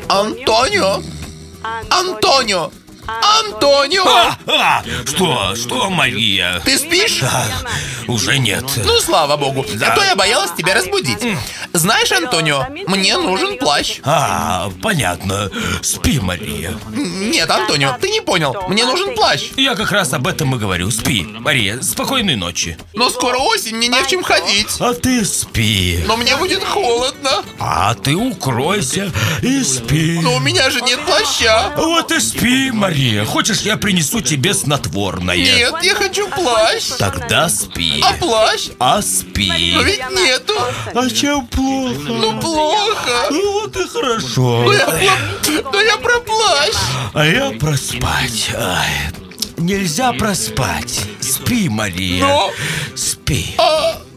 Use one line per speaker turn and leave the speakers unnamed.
Антонио! Антонио! Антонио!
Что, Мария?
Ты спишь?
Уже нет.
Ну, слава богу. А то я боялась тебя разбудить. Знаешь, Антонио, мне нужен плащ.
Понятно. Спи, Мария.
Нет, Антонио, ты не понял. Мне нужен плащ.
Я как раз об этом и говорю. Спи, Мария, спокойной ночи.
Но скоро осень, мне не в чем ходить.
А ты спи.
Но мне будет холодно.
А ты укройся и спи.
Но у меня же нет плаща.
Вот и спи, Мария. Хочешь, я принесу тебе снотворное?
Нет, я хочу плащ.
Тогда спи.
А плащ?
А спи.
Но ведь нету.
А чем плохо?
Ну, плохо.
Ну вот и хорошо.
Но я про плащ.
А я проспать. Нельзя проспать. Спи, Мария.
Но-
Спи.
А